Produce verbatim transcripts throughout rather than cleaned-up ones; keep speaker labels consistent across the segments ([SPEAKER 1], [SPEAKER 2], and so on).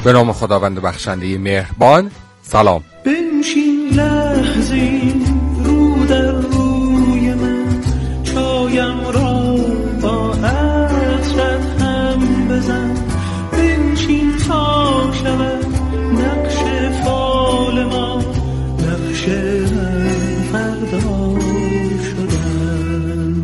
[SPEAKER 1] به نام خداوند بخشنده مهربان. سلام.
[SPEAKER 2] بنشین لحظه رو در روی من، چایم را با عطرت هم بزن. بنشین تا شود نقش فال ما، نقش فردا شدن.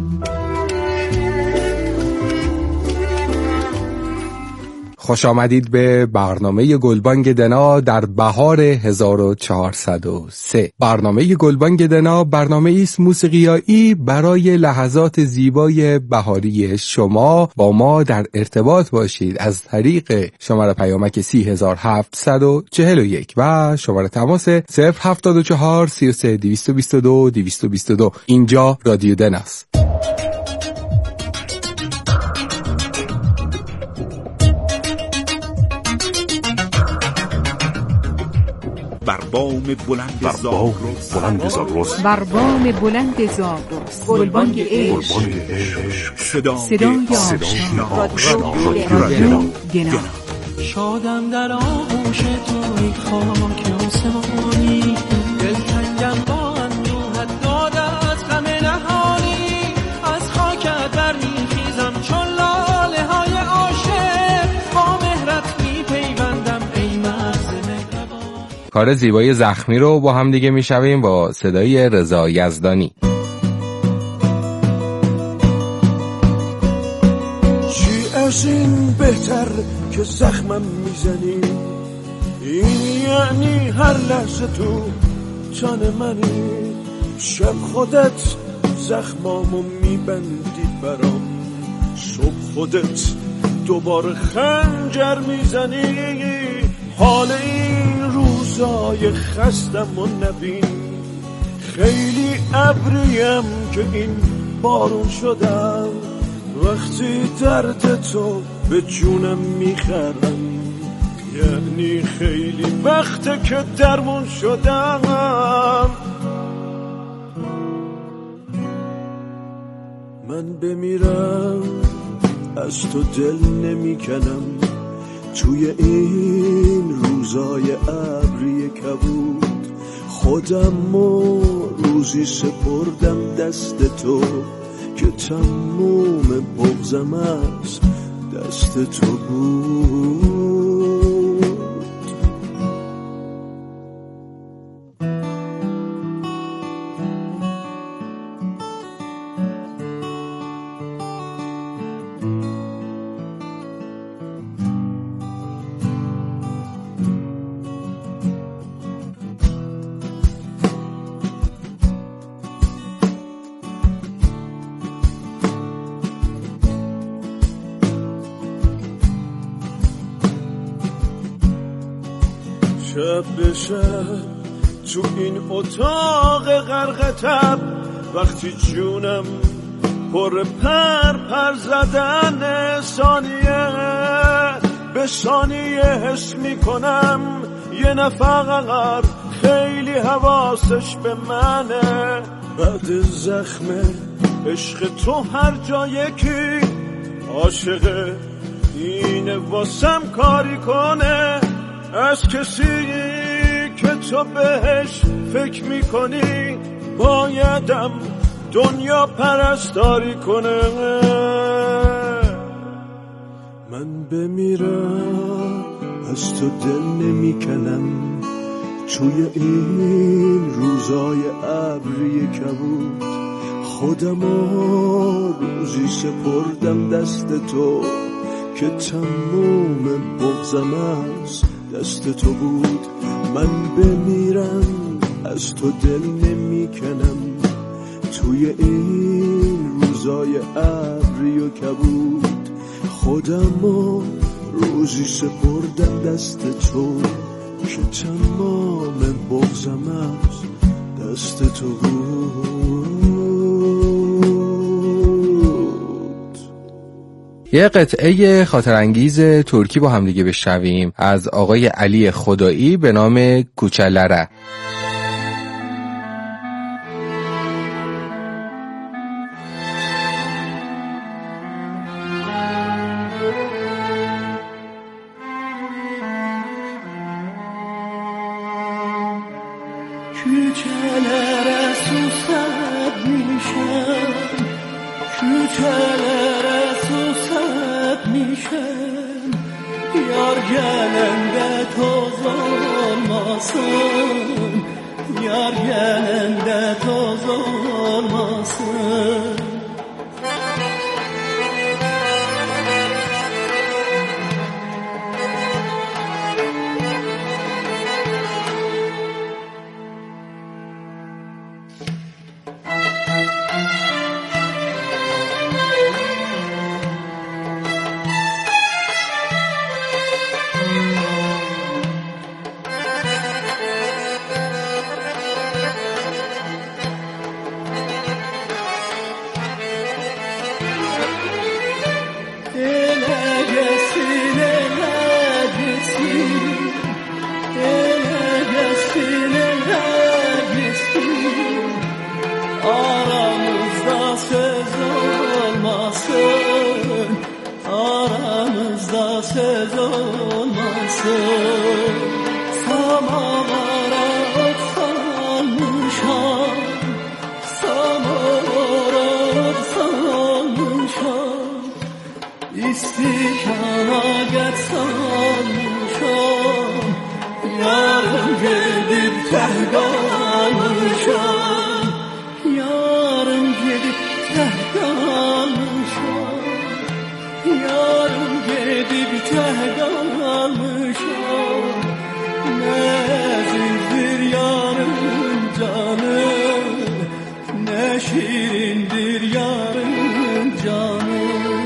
[SPEAKER 1] خوش آمدید به برنامه گلبانگ دنا در بهار هزار و چهارصد و سه. برنامه گلبانگ دنا برنامه ایست موسیقیایی برای لحظات زیبای بهاری شما. با ما در ارتباط باشید از طریق شماره پیامک سی هزار هفتصد و چهل و یک و شماره تماس صفر هفتاد و چهار سی و سه دویست و بیست و دو دویست و بیست و دو. اینجا رادیو دناست.
[SPEAKER 3] بر بام بلند زاگرس، بلند زاگرس،
[SPEAKER 4] بر بام بلند زاگرس، گلبانگ عشق، صدای آشنا، رادیو دنا.
[SPEAKER 2] شادم در آغوش تو ای خاک آسمانی، دلتنگم با اندوهت دادت غم نهانی. از خاکت برمیخیزم چون لاله های عاشق، با مهرت میپیوندم ای مرز مهربان.
[SPEAKER 1] کار زیبای زخمی رو با هم دیگه میشویم با صدای رضا یزدانی.
[SPEAKER 5] چی از این بهتر که زخمم میزنی، این یعنی هر لحظه تو جان منی. شب خودت زخمامو میبندی برام، صبح خودت دوباره خنجر میزنی. حال این روزای خستم و نبین، خیلی ابریم که این بارون شدم. وقتی درد تو به جونم میخرم، یعنی خیلی وقته که درمون شدم. من بمیرم از تو دل نمیکنم، توی این روزای ابری کبود. خودم و روزی سپردم دست تو، که تموم بغضم از دست تو بود. شب به شب تو این اتاق غرق تب، وقتی جونم پر پر پر زدن، ثانیه به ثانیه حس میکنم یه نفر خیلی حواسش به منه. بعد زخم عشق تو هر جا یکی عاشقه، اینه واسم کاری کنه. از کسی که تو بهش فکر میکنی بایدم دنیا پرستاری کنه. من بمیرم از تو دل نمیکنم، توی این روزای ابری کبود. خودمو روزی سپردم دست تو، که تموم بغضم از دست تو بود. من بمیرم از تو دل نمیکنم، توی این روزای ابری و کبود. خودمو روزی سپردم دست تو، که تمام بغضم از دست تو بود.
[SPEAKER 1] یه قطعه خاطرانگیز ترکی با هم دیگه بشنویم از آقای علی خدایی به نام کوچلره.
[SPEAKER 2] yar gelende toz olmasın, yar gelende toz olmasın. Aramızda söz olmasın, aramızda söz olmasın. Samavara ot salmışam, samavara ot salmışam. İstikana geç salmışam, yarın gidip teh kalmışam. Yarın gidip teh kalmışam, yarın gidip teh kalmışam. Ne zülfür yarın canı, ne şirindir yarın canı.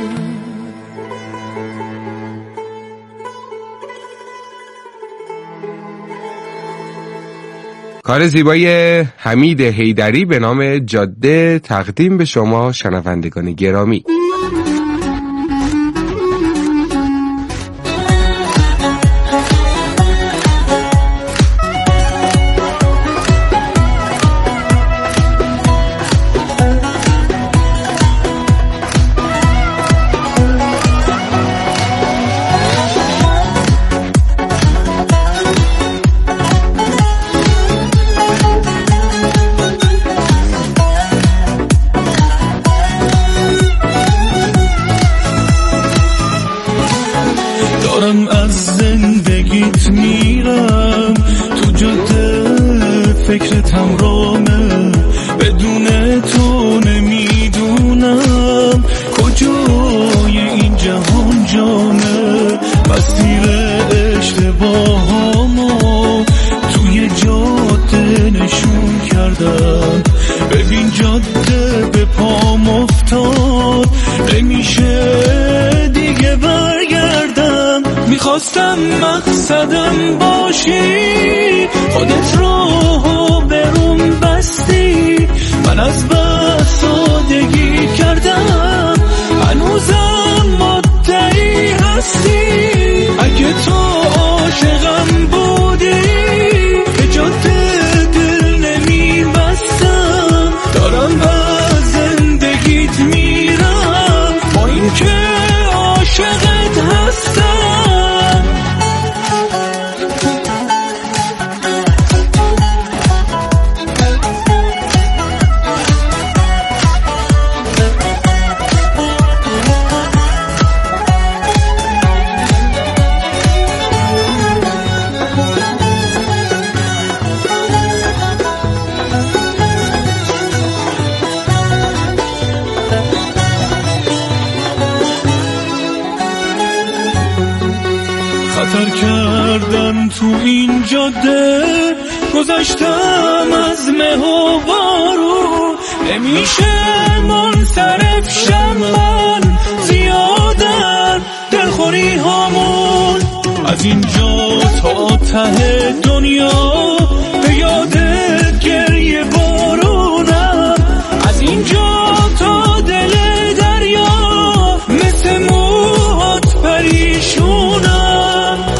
[SPEAKER 1] کار زیبای حمید حیدری به نام جاده تقدیم به شما شنوندگان گرامی.
[SPEAKER 2] دارم از زندگیت میرم تو جاده، فکرتم رامه، بدون تو نمیدونم کجای این جهان جامه. مسیر اشتباهامو توی جاده نشون کردم، ببین جاده به پام افتاد، نمیشه دیگه برگردم. میخواستم مقصدم باشی، خودت راهو بروم بستی، من از بس سادگی کردم، هنوزم مدعی هستی. اگه تو عاشقم بودی به جاده دل نمیبستم. دارم از زندگیت میرم با این که عاشقت هستم. خطر کردن تو این جاده، گذشتم از مه و بارون، نمیشه منصرف شم من، زیادن دلخوری هامون. از اینجا تا ته دنیا به یادت گریه بارونم، از اینجا تا دل دریا مثل موهات پریشونم.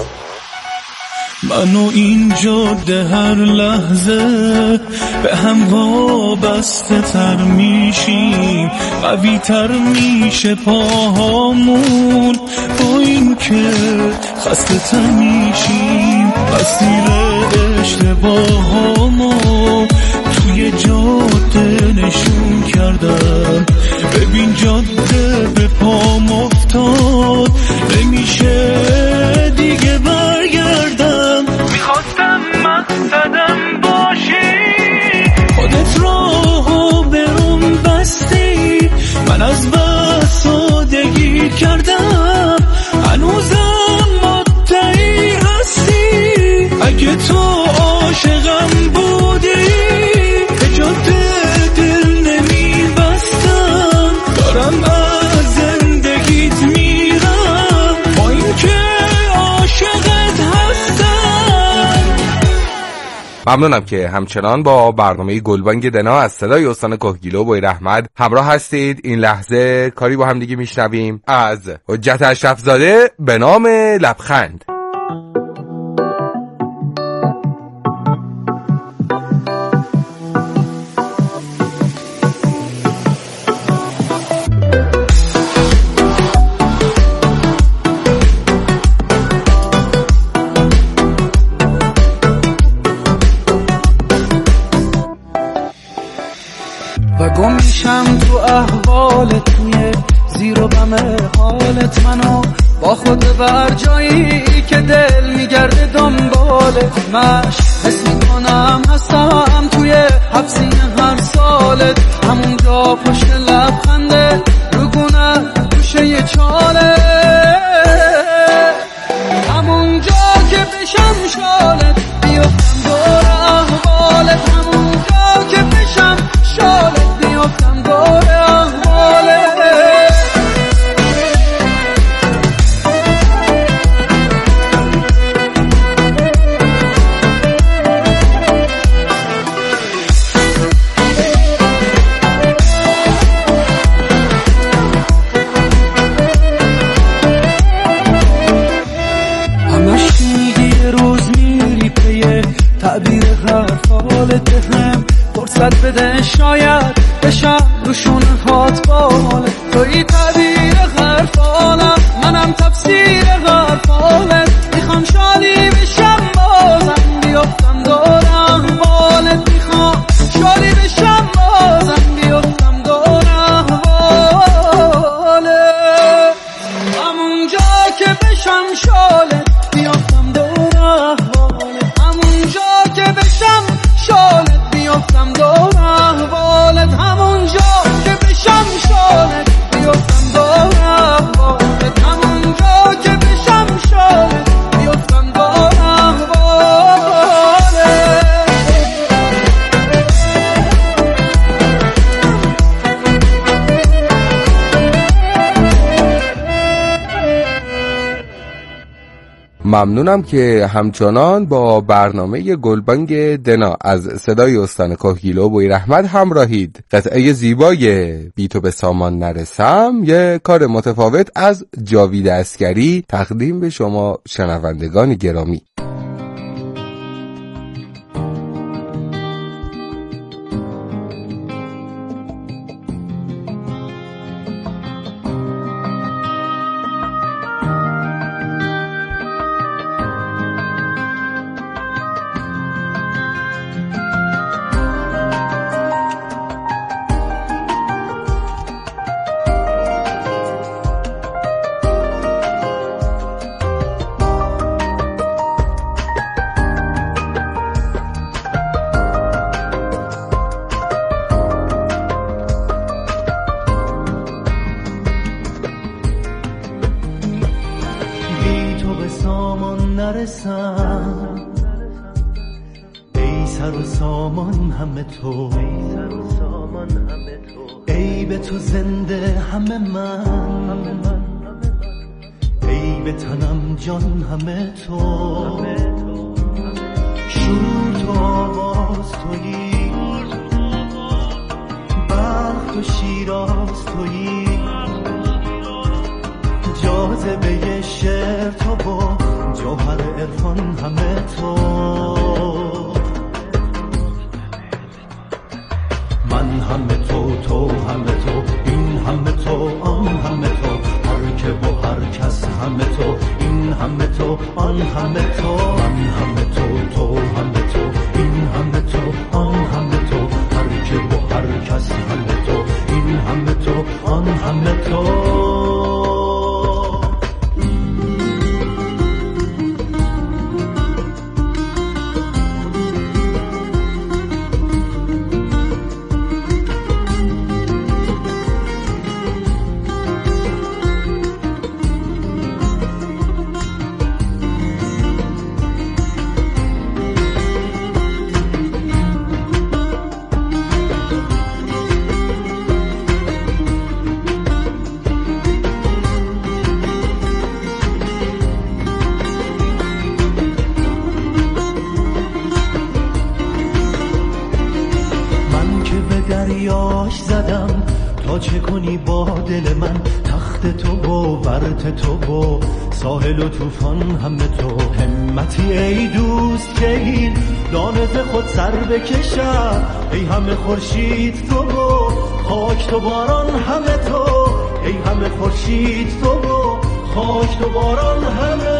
[SPEAKER 2] من و این جاده هر لحظه به هم وابسته تر میشیم، قوی تر میشه پاهامون، با این که خسته تر میشیم. مسیر اشتباهامو توی جاده نشون کردم، ببین جاده به پام افتاد، نمیشه کردم هنوزم مدعی هستی. اگه تو عاشقم بودی به جاده دل نمیبستم، دارم از زندگیت میرم با این که عاشقت هستم.
[SPEAKER 1] ممنونم که همچنان با برنامه گلبانگ دنا از صدای استان کهگیلو بویر احمد همراه هستید. این لحظه کاری با هم دیگه میشنویم از حجت اشرف زاده به نام لبخند.
[SPEAKER 2] و گم میشم تو احوالت، توی زیر و بم حالت، منو با خود بر جایی که دل میگرده دنبالت. مش حس میکنم هستم توی حبسی هر سالت، همونجا پشت لبخنده روگونه گوشه یه چاله، همونجا که بشم شالت بیفتم دور احوالت، همونجا که بشم شالت بیفتم دور احوالت. همش میگی یه روز میری پی تعبیر حرف حالت، هم فرصت بده شاید بشم روشون هات بالت. توی تعبیر حرف حالم، منم تفسیر حرف حالت، میخوام شادی بشم بازم بیفتم دور احوالت، میخوام شادی بشم بازم بیفتم دور احوالت، همونجا که بشم شالت بیفتم دور احوالت، همونجا که بشم شالت بیفتم دور احوالت، همونجا که بشم شالت بیفتم دور احوالت، همونجا که بشم شالت بیفتم دور احوالت.
[SPEAKER 1] ممنونم که همچنان با برنامه گلبانگ دنا از صدای استان کهگیلو بویر احمد همراهید. قطعه زیبای بی تو به سامان نرسم، یه کار متفاوت از جاوید عسگری تقدیم به شما شنوندگان گرامی.
[SPEAKER 2] نرسم، ای سر و سامان همه تو، ای به تو زنده همه من، ای به تنم جان همه تو، شور تو آواز تویی، بخت و شیراز تویی، جاذبه شعر تو با جوهر عرفان همه تو، من همه تو، تو همه تو، این همه تو، آن همه تو، هر که و هر کس همه تو، این همه تو، آن همه تو، من همه تو، تو همه تو، این همه تو، آن همه تو، هر که و هر کس همه تو، این همه تو، آن همه تو.
[SPEAKER 6] کنی با دل من، تخت تو و ورت تو و ساحل و طوفان همه تو. همتی ای دوست که این دانه ز خود سر بکشم، ای همه خورشید تو و خاک تو باران همه تو، ای همه خورشید تو و خاک تو باران همه.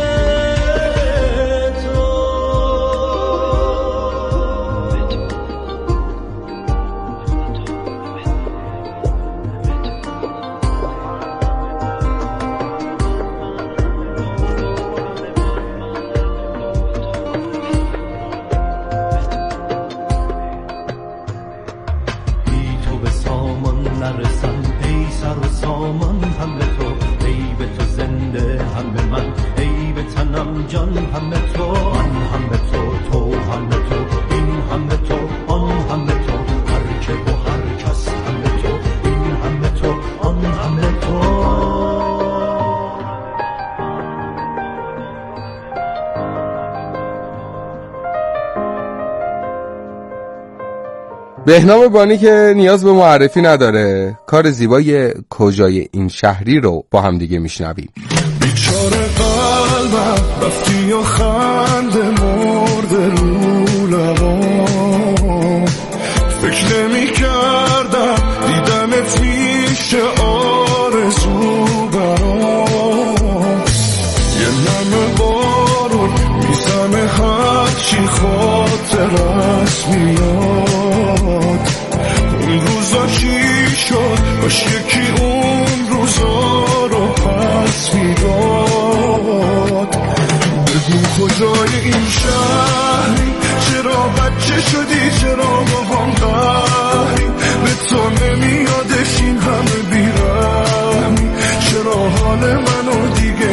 [SPEAKER 1] بهنام بانی که نیاز به معرفی نداره، کار زیبای کجای این شهری رو با هم دیگه میشنویم.
[SPEAKER 5] بیچاره قلبم رفتی و خنده مرده رو لبام، فکر نمی کردم دیدمت میشه آرزو برام. یه نم بارون میزنه هرچی خاطرت میاد، اون روزا چی شد باش یکی اون روزا رو پس میداد. بگو کجای این شهری، چرا بچه شدی، چرا با هم قهری، به تو نمیادش این همه بیرحمی، چرا حال منو دیگه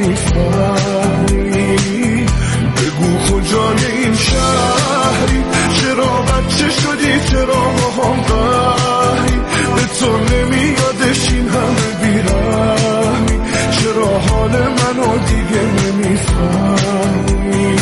[SPEAKER 5] نمیفهمی. بگو کجای این شهری، چرا بچه شدی، چرا با هم قهری، به تو نمیادش این همه بیرحمی، چرا حال منو دیگه نمیفهمی.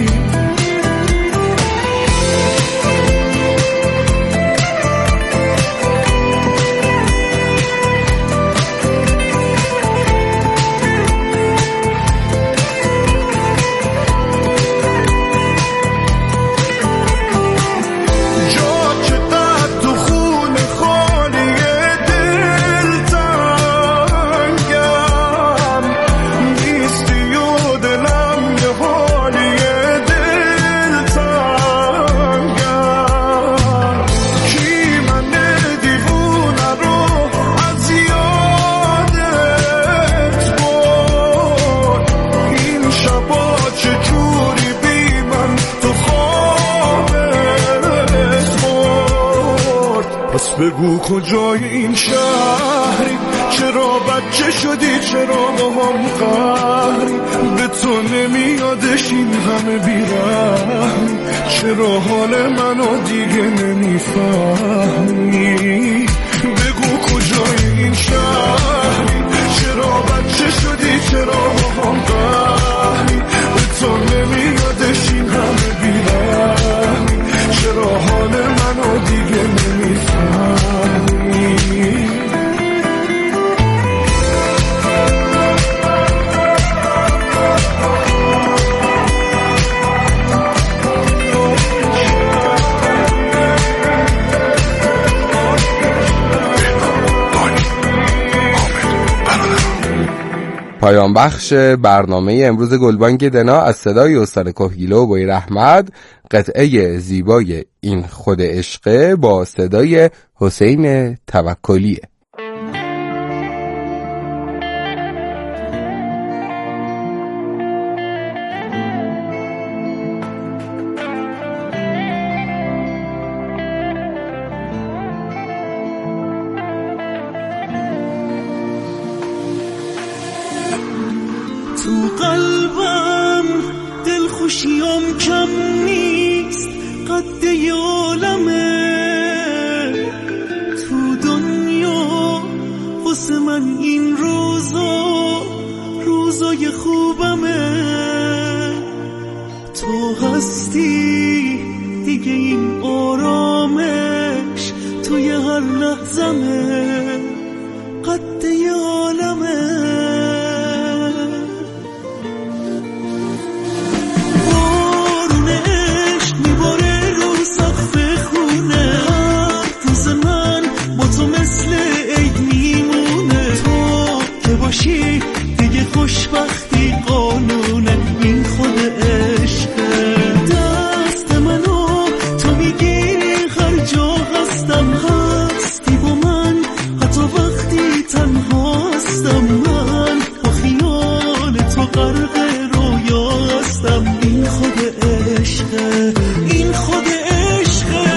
[SPEAKER 5] بگو کجای این شهری، چرا بچه شدی، چرا با هم قهری، به تو نمیادش این همه بیرحمی، چرا حال منو دیگه نمیفهمی. بگو کجای این شهری، چرا بچه شدی، چرا با هم قهری، به تو نمیادش این همه بیرحمی، چرا حال منو دیگه نمیفهمی.
[SPEAKER 1] پایان بخش برنامه امروز گلبانگ دنا از صدای استاد کهگیلو و بویر احمد، قطعه زیبای این خود عشقه با صدای حسین توکلیه.
[SPEAKER 2] تو قلبم دلخوشیم کم نیست، قد عالمه تو دنیا، واسه من این روزا روزای خوبمه. تو هستی دیگه این آرامش توی هر لحظمه.
[SPEAKER 6] خوشبختی قانونه، این خود عشقه. دست منو تو میگیری هر جا هستم، هستی با من حتی وقتی تنها هستم. من با خیال تو غرق رویا هستم، این خود عشقه، این خود عشقه.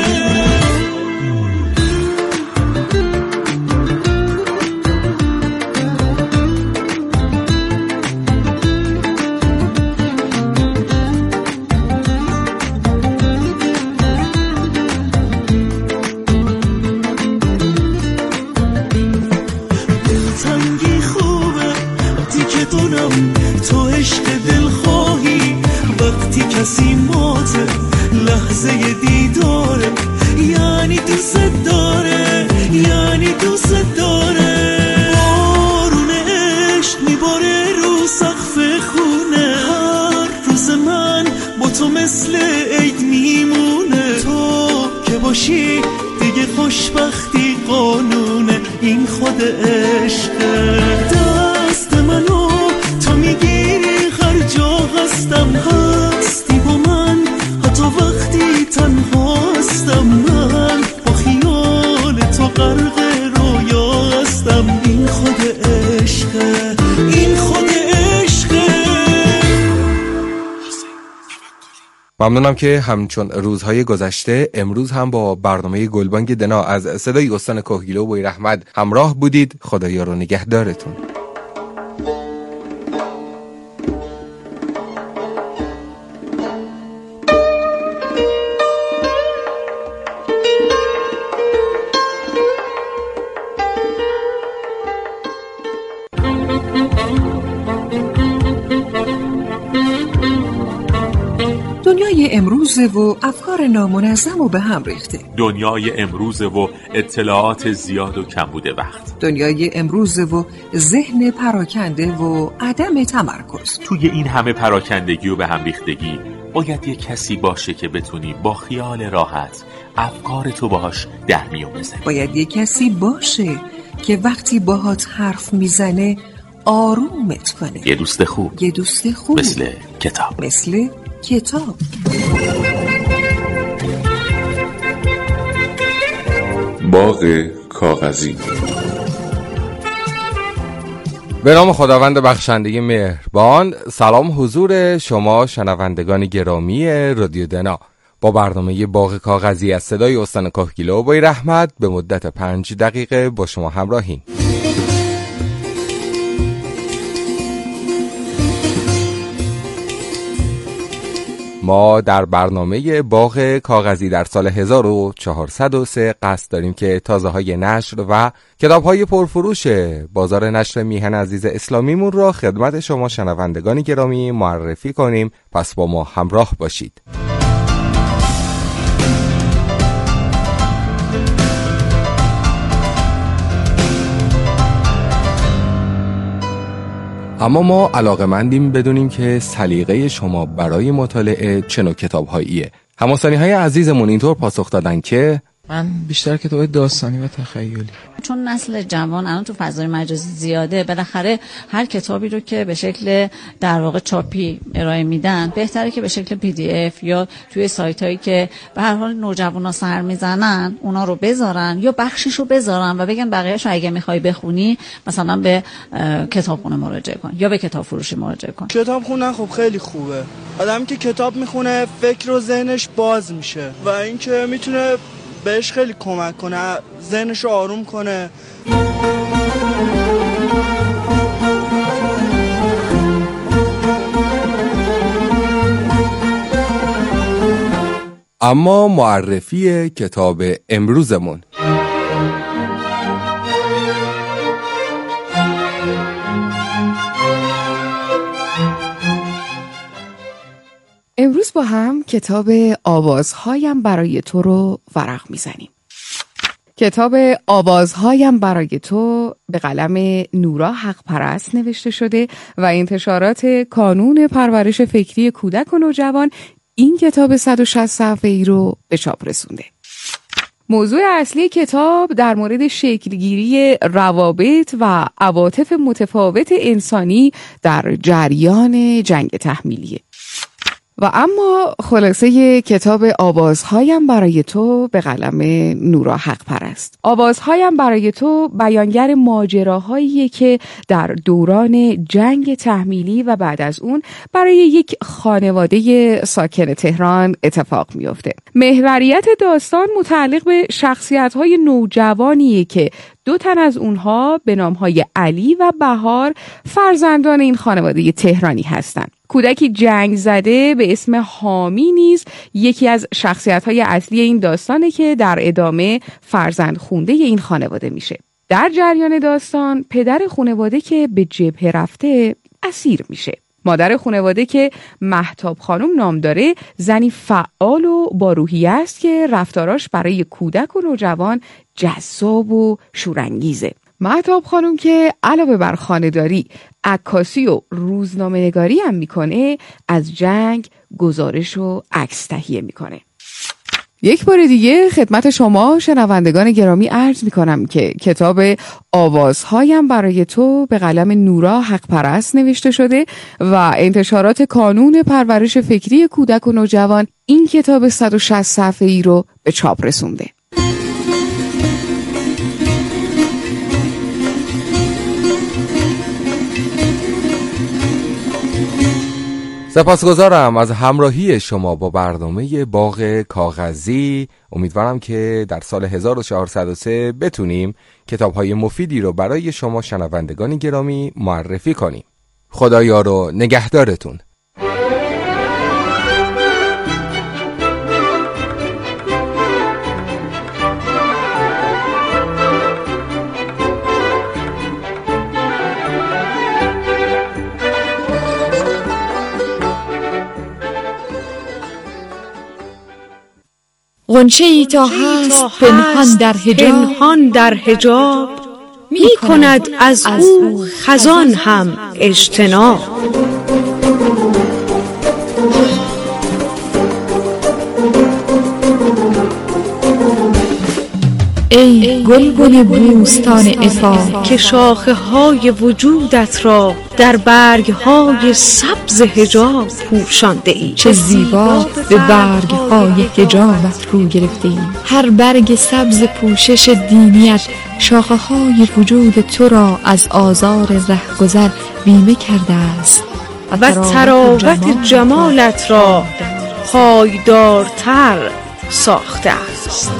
[SPEAKER 6] دلتنگی خوبه وقتی که دونم تو عشق دل خواهی، وقتی کسی ماته لحظه دیداره، یعنی دوست داره، یعنی دوست داره. بارون عشق میباره رو سقف خونه، هر روز من با تو مثل عید میمونه. تو که باشی دیگه خوشبختی قانونه، این خود عشقه. دست منو تو میگیری هر جا هستم، هستی با من حتی وقتی تنها هستم. من با خیال تو غرق رویا هستم، این خود عشقه، این خود عشقه.
[SPEAKER 1] ممنونم که همچون روزهای گذشته امروز هم با برنامه گلبانگ دنا از صدای استان کهگیلو و بویراحمد همراه بودید. خدایا رو نگهدارتون.
[SPEAKER 7] دنیای امروزه و افکار نامنظم و به هم ریخته.
[SPEAKER 3] دنیای امروزه و اطلاعات زیاد و کمبود وقت.
[SPEAKER 7] دنیای امروزه و ذهن پراکنده و عدم تمرکز.
[SPEAKER 3] توی این همه پراکندگی و به هم ریختگی باید یه کسی باشه که بتونی با خیال راحت افکارتو باهاش در میون بزنی.
[SPEAKER 7] باید یه کسی باشه که وقتی باهات حرف میزنه آرومت کنه.
[SPEAKER 3] یه دوست خوب.
[SPEAKER 7] یه دوست خوب
[SPEAKER 3] مثل کتاب.
[SPEAKER 7] مثل کتاب.
[SPEAKER 8] باغ کاغذی.
[SPEAKER 1] به نام خداوند بخشنده مهربان. سلام حضور شما شنوندگان گرامی رادیو دنا. با برنامه باغ کاغذی از صدای استان کهگیلو و بویراحمد به مدت پنج دقیقه با شما همراهیم. ما در برنامه باغ کاغذی در سال هزار و چهارصد و سه قصد داریم که تازه های نشر و کتاب های پرفروش بازار نشر میهن عزیز اسلامیمون را خدمت شما شنوندگان گرامی معرفی کنیم. پس با ما همراه باشید. اما ما علاقه‌مندیم بدونیم که سلیقه شما برای مطالعه چه نوع کتاب‌هاییه. هم‌وطنی‌های عزیزمون اینطور پاسخ دادن که
[SPEAKER 9] من بیشتر کتاب داستانی و تخیلی.
[SPEAKER 10] چون نسل جوان الان تو فضای مجازی زیاده، بالاخره هر کتابی رو که به شکل در واقع چاپی ارائه میدن بهتره که به شکل پی دی اف یا توی سایتایی که به هر حال نوجوانا سر میزنن اونا رو بذارن یا بخشش رو بذارن و بگن بقیه‌اش رو اگه میخوای بخونی مثلا به کتابخونه مراجعه کن یا به کتاب فروشی مراجعه کن.
[SPEAKER 11] کتاب خوندن خب خیلی خوبه. آدمی که کتاب میخونه فکر و ذهنش باز میشه و اینکه میتونه بهش خیلی کمک کنه، ذهنش رو آروم کنه.
[SPEAKER 1] اما معرفی کتاب امروزمون.
[SPEAKER 4] امروز با هم کتاب آوازهایم برای تو رو ورق میزنیم. کتاب آوازهایم برای تو به قلم نورا حق پرست نوشته شده و انتشارات کانون پرورش فکری کودک و نوجوان این کتاب صد و شصت صفحه‌ای رو به چاپ رسونده. موضوع اصلی کتاب در مورد شکلگیری روابط و عواطف متفاوت انسانی در جریان جنگ تحمیلیه. و اما خلاصه کتاب آوازهایم برای تو به قلم نورا حق پرست. آوازهایم برای تو بیانگر ماجراهایی که در دوران جنگ تحمیلی و بعد از اون برای یک خانواده ساکن تهران اتفاق میفته. محوریت داستان متعلق به شخصیت‌های نوجوانیه که دو تن از اونها به نام‌های علی و بهار فرزندان این خانواده تهرانی هستند. کودکی جنگ زده به اسم حامی نیز یکی از شخصیت‌های اصلی این داستانه که در ادامه فرزند خونده این خانواده میشه. در جریان داستان پدر خانواده که به جبهه رفته اسیر میشه. مادر خانواده که مهتاب خانم نام داره زنی فعال و با روحیه است که رفتاراش برای کودک و نوجوان جذاب و شورانگیزه. مهتاب خانم که علاوه بر خانه‌داری، عکاسی و روزنامه‌نگاری هم میکنه، از جنگ گزارش و عکس تهیه میکنه. یک بار دیگه خدمت شما شنوندگان گرامی عرض میکنم که کتاب آوازهایم برای تو به قلم نورا حق پرست نوشته شده و انتشارات کانون پرورش فکری کودک و نوجوان این کتاب صد و شصت صفحه‌ای رو به چاپ رسونده.
[SPEAKER 1] سپاسگزارم از همراهی شما با برنامه باغ کاغذی. امیدوارم که در سال هزار و چهارصد و سه بتونیم کتاب‌های مفیدی رو برای شما شنوندگان گرامی معرفی کنیم. خدایا رو نگهدارتون.
[SPEAKER 12] غنچه‌ای تا هست پنهان در حجاب، پنهان در حجاب می کند از او خزان هم اجتناب. ای گلبن بوستان عفاف که شاخه های وجودت را در برگ های سبز حجاب پوشانده ای.
[SPEAKER 13] چه زیبا به برگ های حجابت رو گرفته ای. هر برگ سبز پوشش دینیت شاخه های وجود تو را از آزار رهگذر بیمه کرده است
[SPEAKER 12] و تراوت جمالت را پایدارتر ساخته است.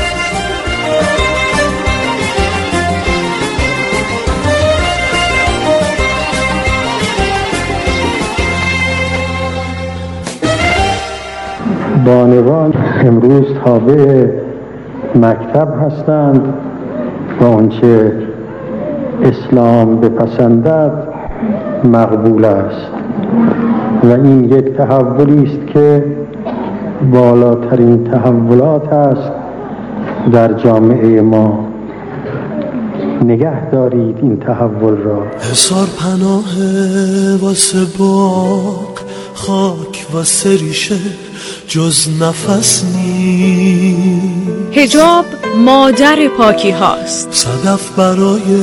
[SPEAKER 14] بانوان امروز تابع مکتب هستند و آنچه اسلام بپسندد مقبول است و این یک تحولی است که بالاترین تحولات است در جامعه ما. نگه دارید این تحول را.
[SPEAKER 5] هزار پناه واسه باغ، خاک واسه ریشه، جز نفس نی.
[SPEAKER 12] حجاب مادر پاکی هاست.
[SPEAKER 5] صدف برای